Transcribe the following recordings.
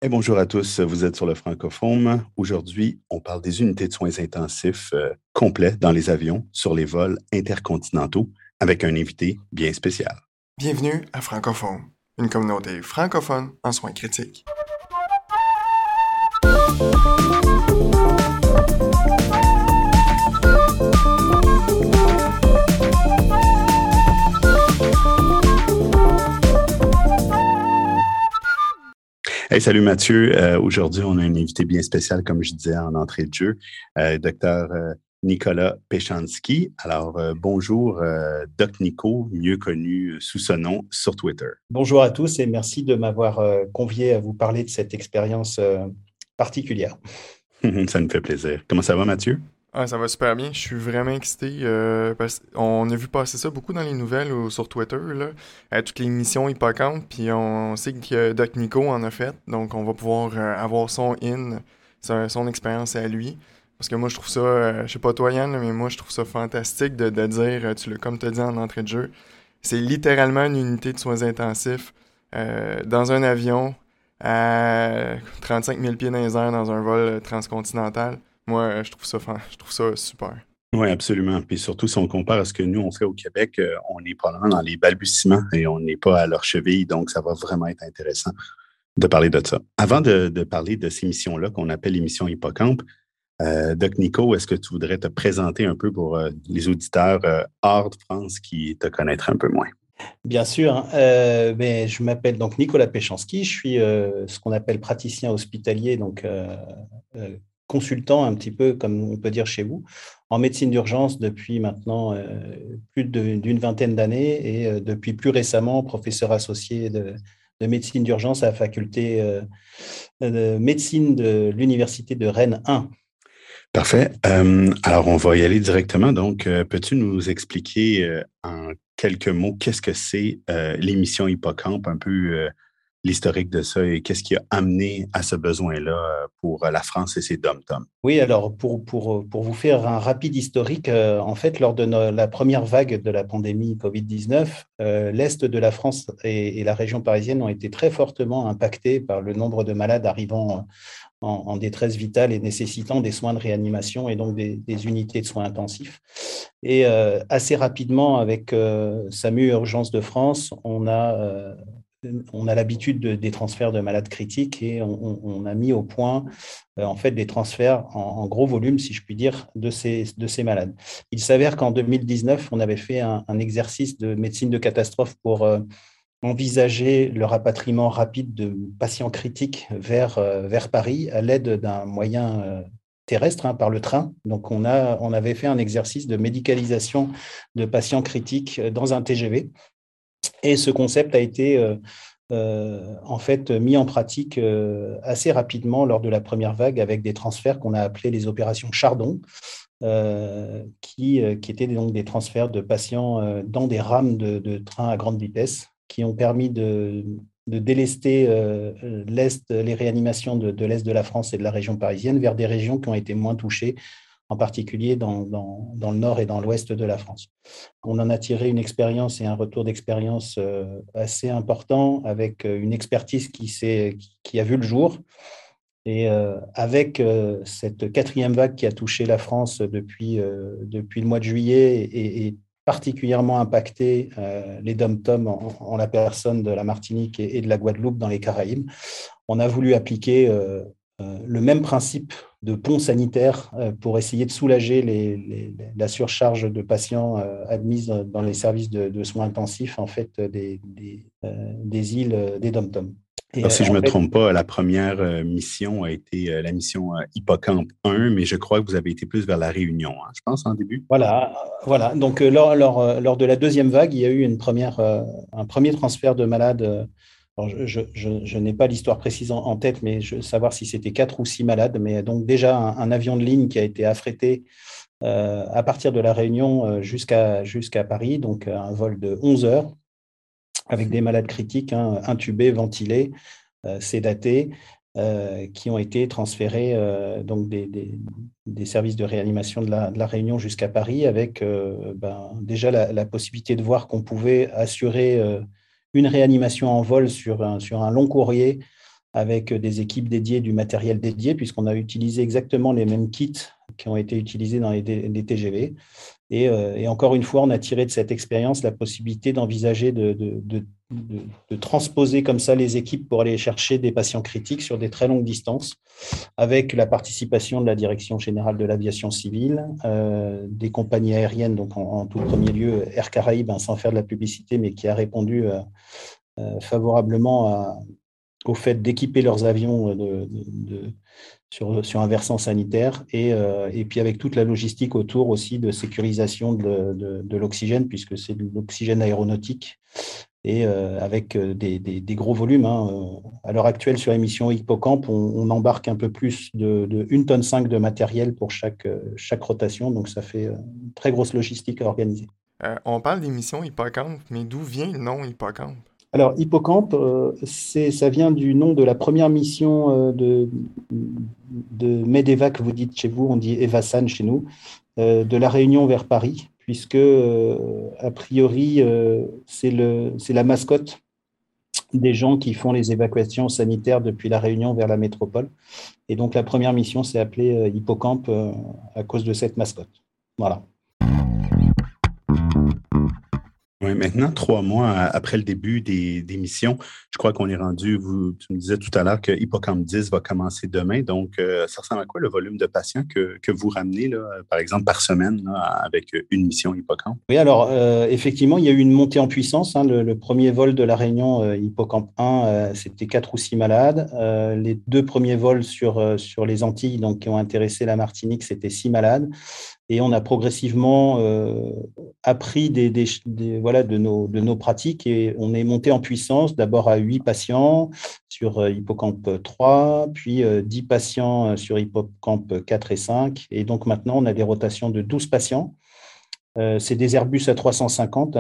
Et bonjour à tous, vous êtes sur le Francophone. Aujourd'hui, on parle des unités de soins intensifs complets dans les avions sur les vols intercontinentaux avec un invité bien spécial. Bienvenue à Francophone, une communauté francophone en soins critiques. Hey, salut Mathieu. Aujourd'hui, on a un invité bien spécial, comme je disais en entrée de jeu, docteur Nicolas Peschanski. Alors, bonjour, Doc Nico, mieux connu sous ce nom sur Twitter. Bonjour à tous et merci de m'avoir convié à vous parler de cette expérience particulière. Ça me fait plaisir. Comment ça va, Mathieu? Ah, ça va super bien, je suis vraiment excité parce qu'on a vu passer ça beaucoup dans les nouvelles ou sur Twitter, là, toutes les missions Hippocampe, puis on sait que Doc Nico en a fait, donc on va pouvoir avoir son expérience à lui. Parce que moi, je trouve ça, je sais pas toi Yann, là, mais moi, je trouve ça fantastique de dire, comme tu as dit en entrée de jeu, c'est littéralement une unité de soins intensifs dans un avion à 35 000 pieds dans les airs dans un vol transcontinental. Moi, je trouve ça super. Oui, absolument. Puis surtout, si on compare à ce que nous, on fait au Québec, on n'est pas loin dans les balbutiements et on n'est pas à leur cheville, donc ça va vraiment être intéressant de parler de ça. Avant de parler de ces missions-là qu'on appelle les missions Hippocampe, Doc Nico, est-ce que tu voudrais te présenter un peu pour les auditeurs hors de France qui te connaîtraient un peu moins? Bien sûr, mais je m'appelle donc Nicolas Peschanski, je suis ce qu'on appelle praticien hospitalier, donc consultant un petit peu comme on peut dire chez vous, en médecine d'urgence depuis maintenant plus d'une vingtaine d'années et depuis plus récemment professeur associé de médecine d'urgence à la faculté de médecine de l'Université de Rennes 1. Parfait. Alors, on va y aller directement. Donc, peux-tu nous expliquer en quelques mots qu'est-ce que c'est l'émission Hippocampe, un peu l'historique de ça et qu'est-ce qui a amené à ce besoin-là pour la France et ses dom-toms? Oui, alors pour vous faire un rapide historique, en fait, lors de la première vague de la pandémie Covid-19, l'Est de la France et la région parisienne ont été très fortement impactés par le nombre de malades arrivant en détresse vitale et nécessitant des soins de réanimation et donc des unités de soins intensifs. Et assez rapidement, avec SAMU Urgences de France, on a l'habitude des transferts de malades critiques et on a mis au point en fait des transferts en gros volume, si je puis dire, de ces malades. Il s'avère qu'en 2019, on avait fait un exercice de médecine de catastrophe pour envisager le rapatriement rapide de patients critiques vers Paris à l'aide d'un moyen terrestre, par le train. Donc, on avait fait un exercice de médicalisation de patients critiques dans un TGV. Et ce concept a été en fait mis en pratique assez rapidement lors de la première vague avec des transferts qu'on a appelés les opérations Chardon, qui étaient donc des transferts de patients dans des rames de train à grande vitesse qui ont permis de délester les réanimations de l'Est de la France et de la région parisienne vers des régions qui ont été moins touchées, en particulier dans le nord et dans l'ouest de la France. On en a tiré une expérience et un retour d'expérience assez important avec une expertise qui a vu le jour. Et avec cette quatrième vague qui a touché la France depuis le mois de juillet et particulièrement impacté les DOM-TOM en la personne de la Martinique et de la Guadeloupe dans les Caraïbes, on a voulu appliquer le même principe de pont sanitaire pour essayer de soulager la surcharge de patients admis dans les services de soins intensifs en fait, des îles des DOM-TOM. Alors, si je ne me trompe pas, la première mission a été la mission Hippocampe 1, mais je crois que vous avez été plus vers la Réunion, hein, je pense, en début. Voilà. Donc, lors de la deuxième vague, il y a eu un premier transfert de malades. Alors, je n'ai pas l'histoire précise en tête, mais je veux savoir si c'était 4 ou 6 malades. Mais donc, déjà, un avion de ligne qui a été affrété à partir de la Réunion jusqu'à Paris, donc un vol de 11 heures avec des malades critiques, intubés, ventilés, sédatés, qui ont été transférés donc des services de réanimation de la Réunion jusqu'à Paris, avec déjà la possibilité de voir qu'on pouvait assurer une réanimation en vol sur un long courrier avec des équipes dédiées, du matériel dédié, puisqu'on a utilisé exactement les mêmes kits qui ont été utilisés dans les TGV. Et encore une fois, on a tiré de cette expérience la possibilité d'envisager de transposer comme ça les équipes pour aller chercher des patients critiques sur des très longues distances, avec la participation de la Direction générale de l'aviation civile, des compagnies aériennes, donc en tout premier lieu Air Caraïbes, sans faire de la publicité, mais qui a répondu favorablement au fait d'équiper leurs avions sur un versant sanitaire et puis avec toute la logistique autour aussi de sécurisation de l'oxygène, puisque c'est de l'oxygène aéronautique et avec des gros volumes. À l'heure actuelle, sur l'émission Hippocampe, on embarque un peu plus de 1,5 tonne de matériel pour chaque rotation, donc ça fait une très grosse logistique à organiser. On parle des missions Hippocampe, mais d'où vient le nom Hippocampe? Alors, Hippocampe, ça vient du nom de la première mission de Medevac, vous dites chez vous, on dit Evasan chez nous, de La Réunion vers Paris, puisque, a priori, c'est la mascotte des gens qui font les évacuations sanitaires depuis La Réunion vers la métropole. Et donc, la première mission s'est appelée Hippocampe à cause de cette mascotte. Voilà. Oui, maintenant, 3 mois après le début des missions, je crois qu'on est rendu, tu me disais tout à l'heure que Hippocampe 10 va commencer demain. Donc, ça ressemble à quoi le volume de patients que vous ramenez, là, par exemple, par semaine, là, avec une mission Hippocampe? Oui, alors effectivement, il y a eu une montée en puissance. Le premier vol de la Réunion, Hippocampe 1, c'était 4 ou 6 malades. Les 2 premiers vols sur les Antilles, donc, qui ont intéressé la Martinique, c'était 6 malades. Et on a progressivement appris voilà, de nos pratiques et on est monté en puissance d'abord à 8 patients sur Hippocampe 3, puis 10 patients sur Hippocampe 4 et 5. Et donc maintenant, on a des rotations de 12 patients. C'est des Airbus A350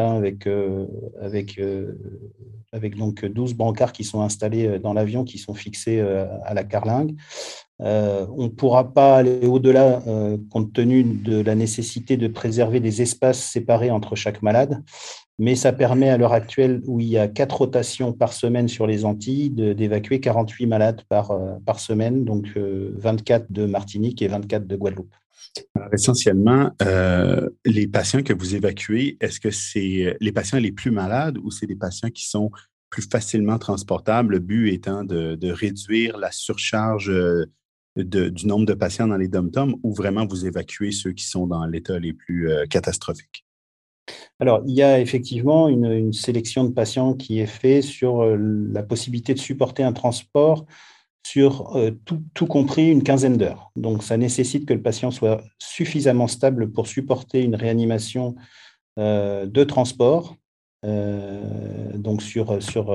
avec donc 12 brancards qui sont installés dans l'avion, qui sont fixés à la carlingue. On ne pourra pas aller au-delà compte tenu de la nécessité de préserver des espaces séparés entre chaque malade, mais ça permet à l'heure actuelle, où il y a 4 rotations par semaine sur les Antilles, d'évacuer 48 malades par semaine, donc 24 de Martinique et 24 de Guadeloupe. Alors, essentiellement, les patients que vous évacuez, est-ce que c'est les patients les plus malades ou c'est des patients qui sont plus facilement transportables, le but étant de réduire la surcharge du nombre de patients dans les dom-toms ou vraiment vous évacuez ceux qui sont dans l'état les plus catastrophiques? Alors, il y a effectivement une sélection de patients qui est faite sur la possibilité de supporter un transport sur tout compris une quinzaine d'heures. Donc, ça nécessite que le patient soit suffisamment stable pour supporter une réanimation de transport, donc sur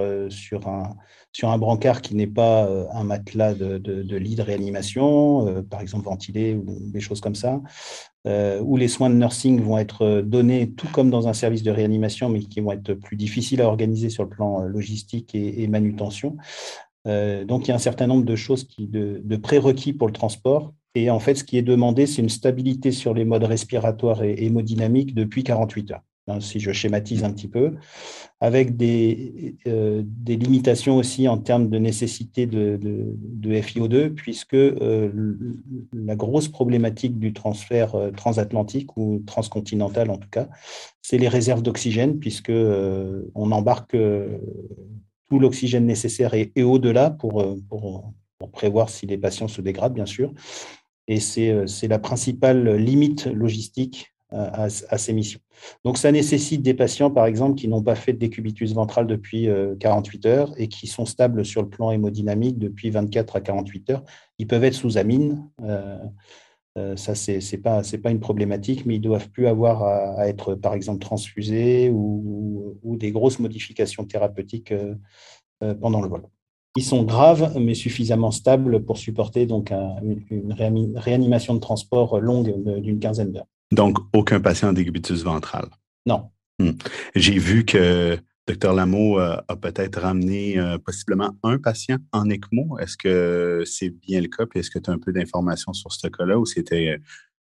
un brancard qui n'est pas un matelas de lit de réanimation, par exemple ventilé ou des choses comme ça, où les soins de nursing vont être donnés tout comme dans un service de réanimation, mais qui vont être plus difficiles à organiser sur le plan logistique et manutention. Donc, il y a un certain nombre de choses de prérequis pour le transport. Et en fait, ce qui est demandé, c'est une stabilité sur les modes respiratoires et hémodynamiques depuis 48 heures, si je schématise un petit peu, avec des limitations aussi en termes de nécessité de FiO2, puisque la grosse problématique du transfert transatlantique ou transcontinental en tout cas, c'est les réserves d'oxygène, puisque on embarque tout l'oxygène nécessaire et au-delà pour prévoir si les patients se dégradent, bien sûr. Et c'est la principale limite logistique à ces missions. Donc, ça nécessite des patients, par exemple, qui n'ont pas fait de décubitus ventral depuis 48 heures et qui sont stables sur le plan hémodynamique depuis 24 à 48 heures. Ils peuvent être sous amine. Ça, c'est pas une problématique, mais ils ne doivent plus avoir à être, par exemple, transfusés ou des grosses modifications thérapeutiques pendant le vol. Ils sont graves, mais suffisamment stables pour supporter donc une réanimation de transport longue d'une quinzaine d'heures. Donc, aucun patient en décubitus ventral. Non. J'ai vu que Dr Lameau a peut-être ramené possiblement un patient en ECMO. Est-ce que c'est bien le cas? Puis est-ce que tu as un peu d'informations sur ce cas-là ou c'était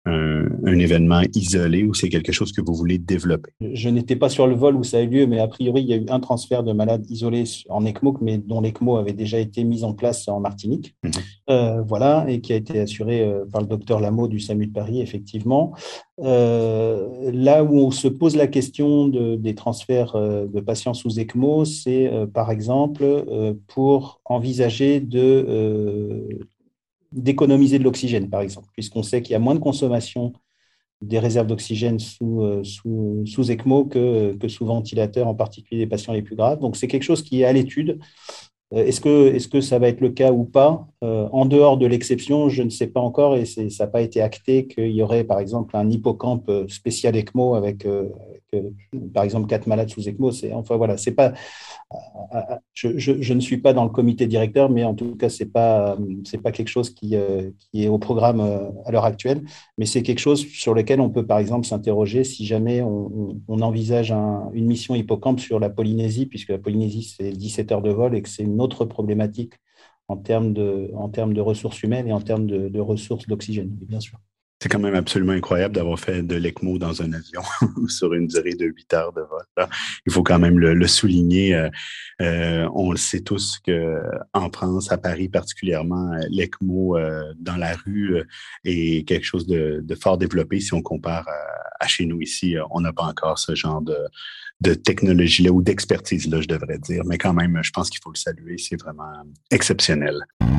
un événement isolé ou c'est quelque chose que vous voulez développer? Je n'étais pas sur le vol où ça a eu lieu, mais a priori, il y a eu un transfert de malades isolés en ECMO, mais dont l'ECMO avait déjà été mis en place en Martinique. Mhm. Voilà, et qui a été assuré par le docteur Lameau du SAMU de Paris, effectivement. Là où on se pose la question des transferts de patients sous ECMO, c'est par exemple pour envisager d'économiser de l'oxygène, par exemple, puisqu'on sait qu'il y a moins de consommation des réserves d'oxygène sous ECMO que sous ventilateur, en particulier des patients les plus graves. Donc, c'est quelque chose qui est à l'étude. Est-ce que ça va être le cas ou pas? En dehors de l'exception, je ne sais pas encore et ça n'a pas été acté qu'il y aurait par exemple un hippocampe spécial ECMO avec par exemple 4 malades sous ECMO. Enfin voilà, c'est pas, je ne suis pas dans le comité directeur, mais en tout cas, c'est pas quelque chose qui est au programme à l'heure actuelle, mais c'est quelque chose sur lequel on peut, par exemple, s'interroger si jamais on envisage une mission hippocampe sur la Polynésie, puisque la Polynésie, c'est 17 heures de vol et que c'est une autre problématique en termes de ressources humaines et en termes de ressources d'oxygène, bien sûr. C'est quand même absolument incroyable d'avoir fait de l'ECMO dans un avion sur une durée de 8 heures de vol. Là. Il faut quand même le souligner. On le sait tous qu'en France, à Paris particulièrement, l'ECMO dans la rue est quelque chose de fort développé. Si on compare à chez nous ici, on n'a pas encore ce genre de technologie-là ou d'expertise-là, je devrais dire. Mais quand même, je pense qu'il faut le saluer. C'est vraiment exceptionnel.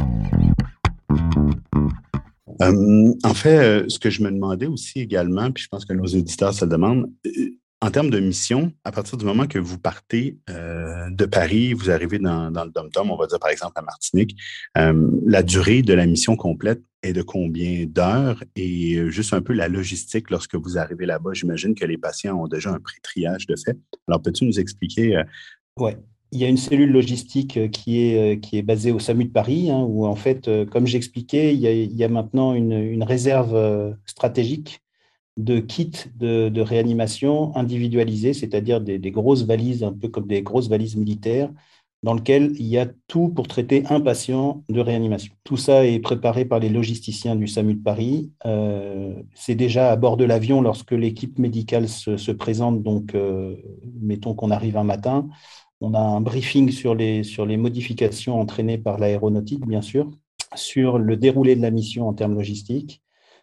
En fait, ce que je me demandais aussi également, puis je pense que nos auditeurs se le demandent, en termes de mission, à partir du moment que vous partez de Paris, vous arrivez dans le Dom-Tom, on va dire par exemple à Martinique, la durée de la mission complète est de combien d'heures et juste un peu la logistique lorsque vous arrivez là-bas. J'imagine que les patients ont déjà un pré-triage de fait. Alors, peux-tu nous expliquer? Ouais. Il y a une cellule logistique qui est basée au SAMU de Paris, hein, où en fait, comme j'expliquais, il y a maintenant une réserve stratégique de kits de réanimation individualisés, c'est-à-dire des grosses valises, un peu comme des grosses valises militaires, dans lesquelles il y a tout pour traiter un patient de réanimation. Tout ça est préparé par les logisticiens du SAMU de Paris. C'est déjà à bord de l'avion lorsque l'équipe médicale se présente, donc mettons qu'on arrive un matin. On a un briefing sur les modifications entraînées par l'aéronautique, bien sûr, sur le déroulé de la mission en termes logistiques,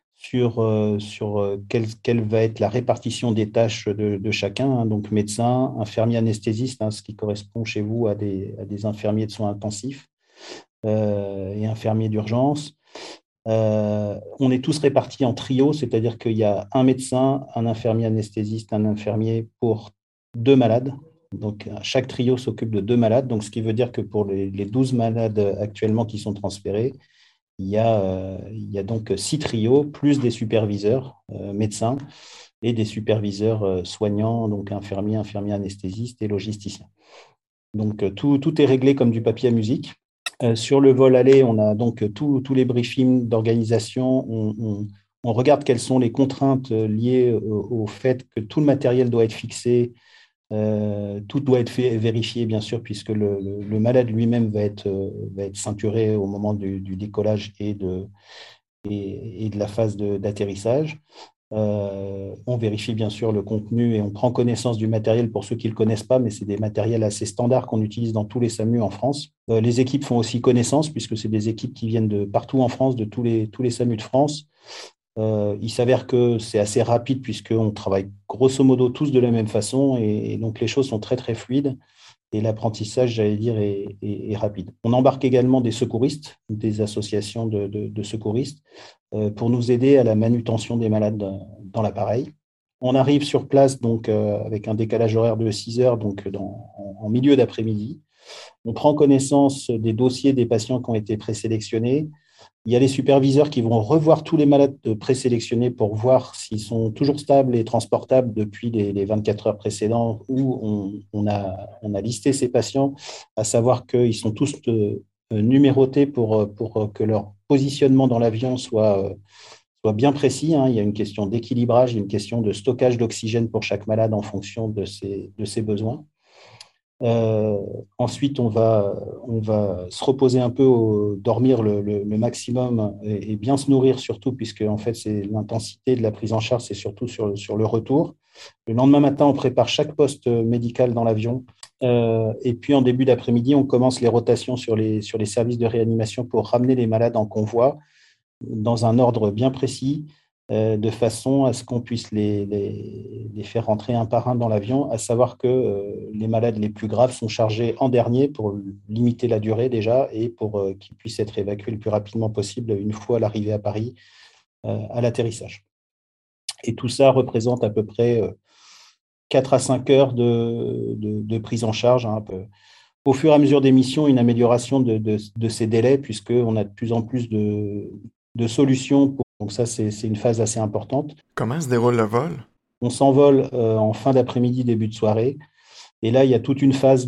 sur quelle va être la répartition des tâches de chacun, hein, donc médecin, infirmier anesthésiste, hein, ce qui correspond chez vous à des infirmiers de soins intensifs et infirmiers d'urgence. On est tous répartis en trio, c'est-à-dire qu'il y a un médecin, un infirmier anesthésiste, un infirmier pour 2 malades. Donc, chaque trio s'occupe de 2 malades. Donc, ce qui veut dire que pour les 12 malades actuellement qui sont transférés, il y a donc 6 trios, plus des superviseurs médecins et des superviseurs soignants, donc infirmiers, infirmiers anesthésistes et logisticiens. Donc, tout est réglé comme du papier à musique. Sur le vol aller, on a donc tous les briefings d'organisation. On regarde quelles sont les contraintes liées au fait que tout le matériel doit être fixé, tout doit être fait, vérifié, bien sûr, puisque le malade lui-même va être ceinturé au moment du décollage et de la phase d'atterrissage. On vérifie bien sûr le contenu et on prend connaissance du matériel pour ceux qui ne le connaissent pas, mais c'est des matériels assez standards qu'on utilise dans tous les SAMU en France. Les équipes font aussi connaissance puisque c'est des équipes qui viennent de partout en France, de tous les SAMU de France. Il s'avère que c'est assez rapide puisqu'on travaille grosso modo tous de la même façon et donc les choses sont très très fluides et l'apprentissage, j'allais dire, est rapide. On embarque également des secouristes, des associations de secouristes pour nous aider à la manutention des malades dans l'appareil. On arrive sur place donc avec un décalage horaire de 6 heures, donc en milieu d'après-midi. On prend connaissance des dossiers des patients qui ont été présélectionnés. Il y a les superviseurs qui vont revoir tous les malades présélectionnés pour voir s'ils sont toujours stables et transportables depuis les 24 heures précédentes où on a listé ces patients, à savoir qu'ils sont tous numérotés pour que leur positionnement dans l'avion soit bien précis. Hein. Il y a une question d'équilibrage, il y a une question de stockage d'oxygène pour chaque malade en fonction de ses besoins. Euh, Ensuite, on va se reposer un peu, dormir le maximum et bien se nourrir surtout, puisque en fait, c'est l'intensité de la prise en charge, c'est surtout sur le retour. Le lendemain matin, on prépare chaque poste médical dans l'avion. Et puis, en début d'après-midi, on commence les rotations sur les services de réanimation pour ramener les malades en convoi dans un ordre bien précis, de façon à ce qu'on puisse les faire rentrer un par un dans l'avion, à savoir que les malades les plus graves sont chargés en dernier pour limiter la durée déjà et pour qu'ils puissent être évacués le plus rapidement possible une fois l'arrivée à Paris à l'atterrissage. Et tout ça représente à peu près 4 à 5 heures de prise en charge, hein, un peu. Au fur et à mesure des missions, une amélioration de ces délais, puisqu'on a de plus en plus de solutions. Donc ça, c'est une phase assez importante. Comment se déroule le vol? On s'envole en fin d'après-midi, début de soirée. Et là, il y a toute une phase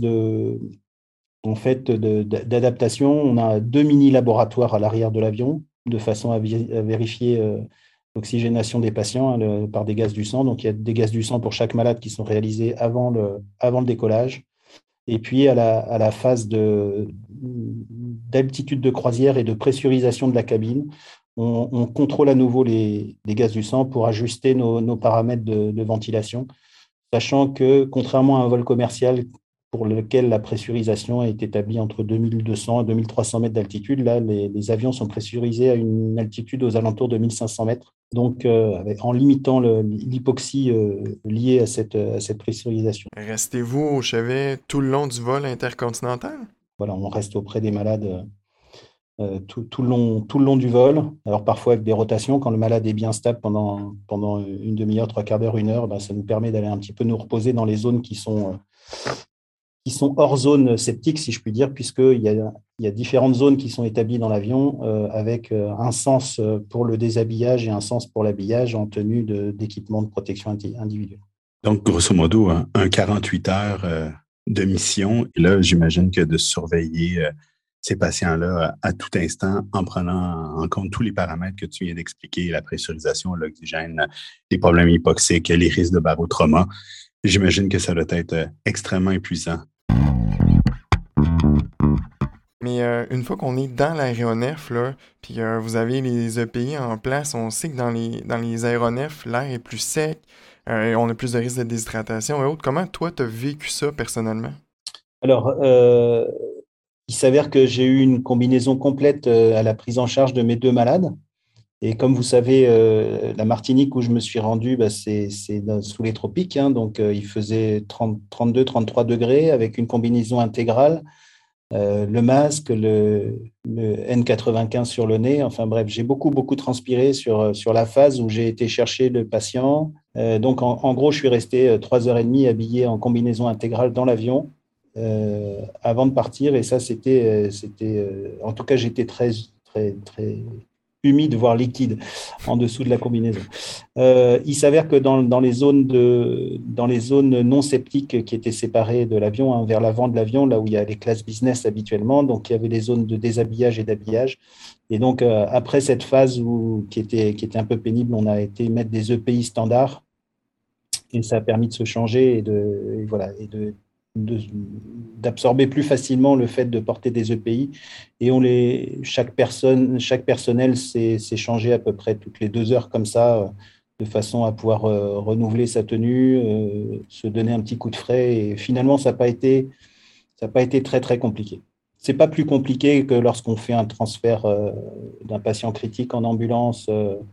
en fait, d'adaptation. On a 2 mini-laboratoires à l'arrière de l'avion, de façon à vérifier l'oxygénation des patients, hein, par des gaz du sang. Donc, il y a des gaz du sang pour chaque malade qui sont réalisés avant le décollage. Et puis, à la phase d'altitude de croisière et de pressurisation de la cabine, on contrôle à nouveau les gaz du sang pour ajuster nos paramètres de ventilation, sachant que, contrairement à un vol commercial pour lequel la pressurisation est établie entre 2200 et 2300 mètres d'altitude, là, les avions sont pressurisés à une altitude aux alentours de 1500 mètres. Donc, en limitant l'hypoxie liée à cette pressurisation. Restez-vous au chevet tout le long du vol intercontinental? Voilà, on reste auprès des malades tout le long du vol. Alors parfois avec des rotations, quand le malade est bien stable pendant une demi-heure, trois quarts d'heure, une heure, ben, ça nous permet d'aller un petit peu nous reposer dans les zones qui sont hors zone septique, si je puis dire, puisqu'il y a différentes zones qui sont établies dans l'avion avec un sens pour le déshabillage et un sens pour l'habillage en tenue d'équipement de protection individuelle. Donc, grosso modo, un 48 heures de mission. Et là, j'imagine que de surveiller ces patients-là à tout instant en prenant en compte tous les paramètres que tu viens d'expliquer, la pressurisation, l'oxygène, les problèmes hypoxiques, les risques de barotrauma, j'imagine que ça doit être extrêmement épuisant. Mais une fois qu'on est dans l'aéronef, là, puis vous avez les EPI en place, on sait que dans les aéronefs, l'air est plus sec, on a plus de risques de déshydratation et autres. Comment toi, tu as vécu ça personnellement? Alors, il s'avère que j'ai eu une combinaison complète à la prise en charge de mes 2 malades. Et comme vous savez, la Martinique où je me suis rendu, bah, c'est sous les tropiques, hein, donc il faisait 32, 33 degrés avec une combinaison intégrale, le masque, le N95 sur le nez. Enfin bref, j'ai beaucoup transpiré sur la phase où j'ai été chercher le patient. Donc en gros, je suis resté 3 heures et demie habillé en combinaison intégrale dans l'avion avant de partir. Et ça, en tout cas, j'étais très humide, voire liquide, en dessous de la combinaison. Il s'avère que dans les zones non septiques qui étaient séparées de l'avion, hein, vers l'avant de l'avion, là où il y a les classes business habituellement, donc il y avait les zones de déshabillage et d'habillage. Et donc, après cette phase qui était un peu pénible, on a été mettre des EPI standards et ça a permis de se changer et d'absorber plus facilement le fait de porter des EPI. Et chaque personnel s'est changé à peu près toutes les 2 heures comme ça, de façon à pouvoir renouveler sa tenue, se donner un petit coup de frais. Et finalement, ça n'a pas été très compliqué. C'est pas plus compliqué que lorsqu'on fait un transfert d'un patient critique en ambulance.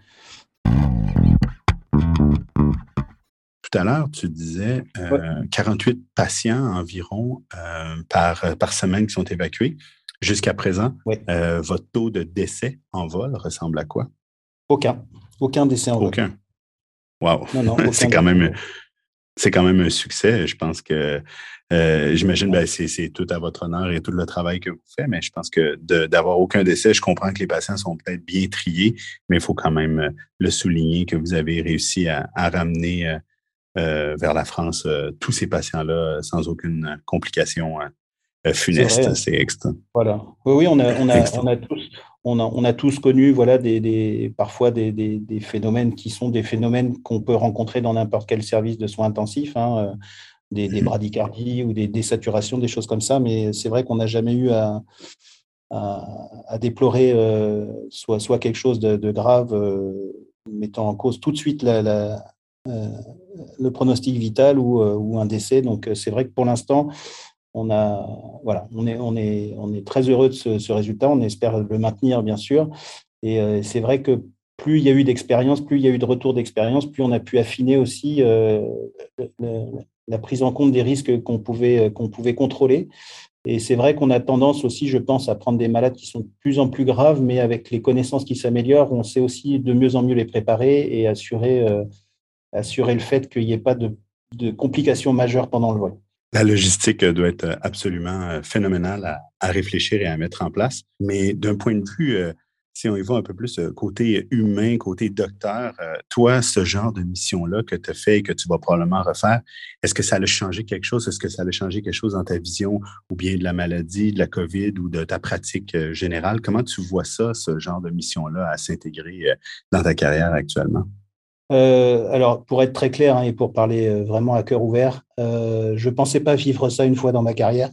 Tout à l'heure, tu disais Ouais. 48 patients environ par semaine qui sont évacués. Jusqu'à présent, Ouais. votre taux de décès en vol ressemble à quoi? Aucun décès en vol. Aucun. Wow. Non, aucun C'est quand même un succès. Je pense que j'imagine c'est tout à votre honneur et tout le travail que vous faites, mais je pense que d'avoir aucun décès, je comprends que les patients sont peut-être bien triés, mais il faut quand même le souligner que vous avez réussi à ramener vers la France tous ces patients-là sans aucune complication C'est vrai, funeste. hein. C'est extra. Voilà. Oui, extra. on a tous connu, voilà, parfois des phénomènes qui sont des phénomènes qu'on peut rencontrer dans n'importe quel service de soins intensifs, hein. des bradycardies ou des désaturations, des choses comme ça. Mais c'est vrai qu'on n'a jamais eu à déplorer soit quelque chose de grave, mettant en cause tout de suite le pronostic vital ou un décès. Donc, c'est vrai que pour l'instant, on est très heureux de ce résultat. On espère le maintenir, bien sûr. Et c'est vrai que plus il y a eu d'expérience, plus il y a eu de retour d'expérience, plus on a pu affiner aussi la prise en compte des risques qu'on pouvait contrôler. Et c'est vrai qu'on a tendance aussi, je pense, à prendre des malades qui sont de plus en plus graves, mais avec les connaissances qui s'améliorent, on sait aussi de mieux en mieux les préparer et assurer le fait qu'il n'y ait pas de complications majeures pendant le vol. La logistique doit être absolument phénoménale à réfléchir et à mettre en place. Mais d'un point de vue, si on y va un peu plus côté humain, côté docteur, toi, ce genre de mission-là que tu as fait et que tu vas probablement refaire, est-ce que ça a changé quelque chose? Est-ce que ça a changé quelque chose dans ta vision ou bien de la maladie, de la COVID ou de ta pratique générale? Comment tu vois ça, ce genre de mission-là, à s'intégrer dans ta carrière actuellement? Alors, pour être très clair, hein, et pour parler vraiment à cœur ouvert, je ne pensais pas vivre ça une fois dans ma carrière.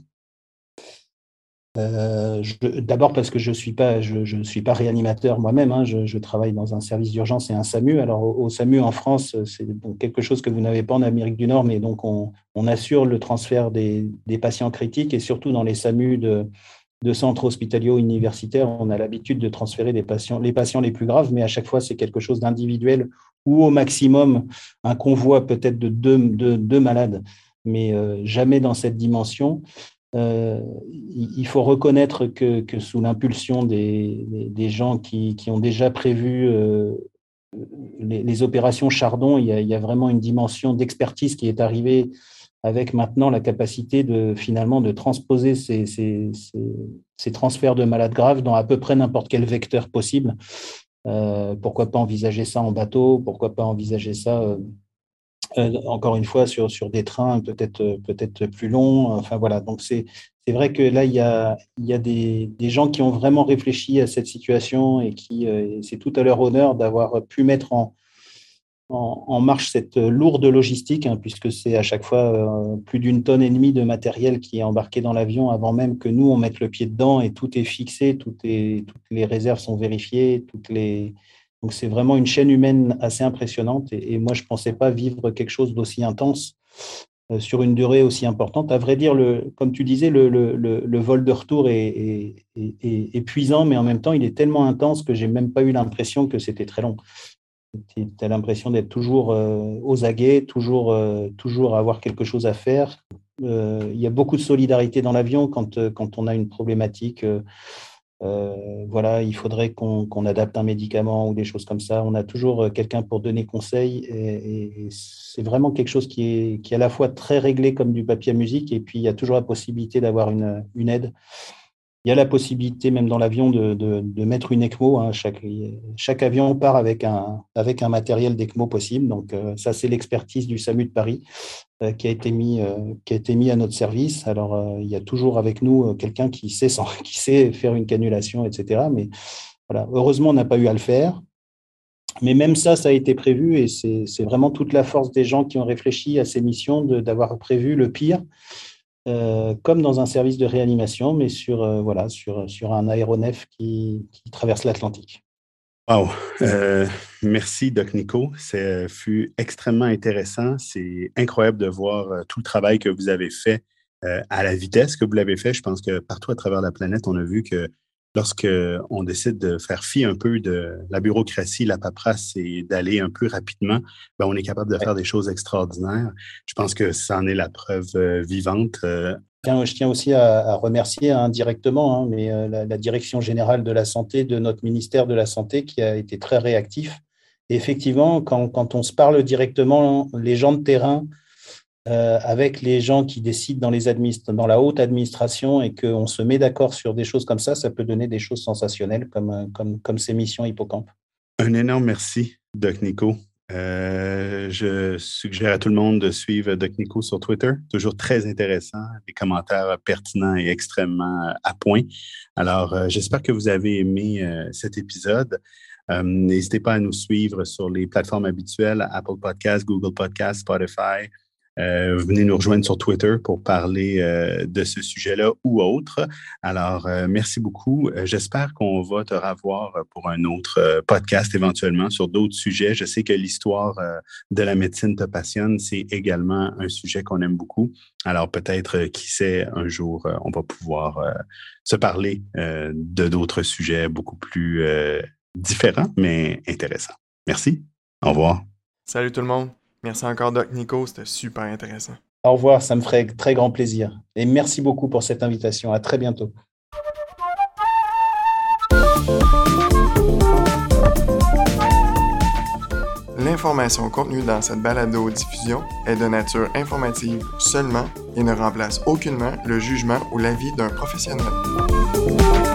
D'abord parce que je suis pas réanimateur moi-même, hein, je travaille dans un service d'urgence et un SAMU. Alors au SAMU en France, c'est quelque chose que vous n'avez pas en Amérique du Nord, mais donc on assure le transfert des patients critiques et surtout dans les SAMU de centres hospitaliers universitaires, on a l'habitude de transférer les patients les plus graves, mais à chaque fois c'est quelque chose d'individuel ou au maximum un convoi peut-être de deux malades, mais jamais dans cette dimension. Il faut reconnaître que sous l'impulsion des gens qui ont déjà prévu les opérations Chardon, il y a vraiment une dimension d'expertise qui est arrivée avec maintenant la capacité finalement de transposer ces transferts de malades graves dans à peu près n'importe quel vecteur possible. Pourquoi pas envisager ça en bateau? Pourquoi pas envisager ça encore une fois sur des trains peut-être plus longs. Enfin voilà, donc c'est vrai que là il y a des gens qui ont vraiment réfléchi à cette situation et c'est tout à leur honneur d'avoir pu mettre en marche cette lourde logistique, hein, puisque c'est à chaque fois plus d'1,5 tonne de matériel qui est embarqué dans l'avion avant même que nous on mette le pied dedans et tout est fixé, toutes les réserves sont vérifiées, donc, c'est vraiment une chaîne humaine assez impressionnante. Et moi, je ne pensais pas vivre quelque chose d'aussi intense sur une durée aussi importante. À vrai dire, comme tu disais, le vol de retour est épuisant, mais en même temps, il est tellement intense que je n'ai même pas eu l'impression que c'était très long. Tu as l'impression d'être toujours aux aguets, toujours avoir quelque chose à faire. Il y a beaucoup de solidarité dans l'avion quand on a une problématique. Voilà, il faudrait qu'on adapte un médicament ou des choses comme ça. On a toujours quelqu'un pour donner conseil et c'est vraiment quelque chose qui est à la fois très réglé comme du papier à musique et puis il y a toujours la possibilité d'avoir une aide. Il y a la possibilité même dans l'avion de mettre une ECMO, hein. Chaque avion part avec un matériel d'ECMO possible. Donc ça, c'est l'expertise du SAMU de Paris qui a été mis à notre service. Alors il y a toujours avec nous quelqu'un qui sait faire une cannulation, etc. Mais voilà, heureusement, on n'a pas eu à le faire. Mais même ça a été prévu et c'est vraiment toute la force des gens qui ont réfléchi à ces missions d'avoir prévu le pire. Comme dans un service de réanimation, mais sur un aéronef qui traverse l'Atlantique. Wow! Merci, Doc Nico. Ça fut extrêmement intéressant. C'est incroyable de voir tout le travail que vous avez fait à la vitesse que vous l'avez fait. Je pense que partout à travers la planète, on a vu que lorsqu'on décide de faire fi un peu de la bureaucratie, la paperasse et d'aller un peu rapidement, ben, on est capable de faire des choses extraordinaires. Je pense que ça en est la preuve vivante. Je tiens aussi à remercier indirectement mais la Direction générale de la santé de notre ministère de la Santé qui a été très réactif. Et effectivement, quand on se parle directement, les gens de terrain, avec les gens qui décident dans la haute administration et qu'on se met d'accord sur des choses comme ça peut donner des choses sensationnelles comme ces missions Hippocampe. Un énorme merci, Doc Nico. Je suggère à tout le monde de suivre Doc Nico sur Twitter. Toujours très intéressant, des commentaires pertinents et extrêmement à point. Alors, j'espère que vous avez aimé cet épisode. N'hésitez pas à nous suivre sur les plateformes habituelles, Apple Podcasts, Google Podcasts, Spotify. venez nous rejoindre sur Twitter pour parler de ce sujet-là ou autre. Alors, merci beaucoup. J'espère qu'on va te revoir pour un autre podcast éventuellement sur d'autres sujets. Je sais que l'histoire de la médecine te passionne. C'est également un sujet qu'on aime beaucoup. Alors, peut-être, qui sait, un jour, on va pouvoir se parler de d'autres sujets beaucoup plus différents, mais intéressants. Merci. Au revoir. Salut tout le monde. Merci encore, Doc Nico. C'était super intéressant. Au revoir, ça me ferait très grand plaisir. Et merci beaucoup pour cette invitation. À très bientôt. L'information contenue dans cette balado-diffusion est de nature informative seulement et ne remplace aucunement le jugement ou l'avis d'un professionnel.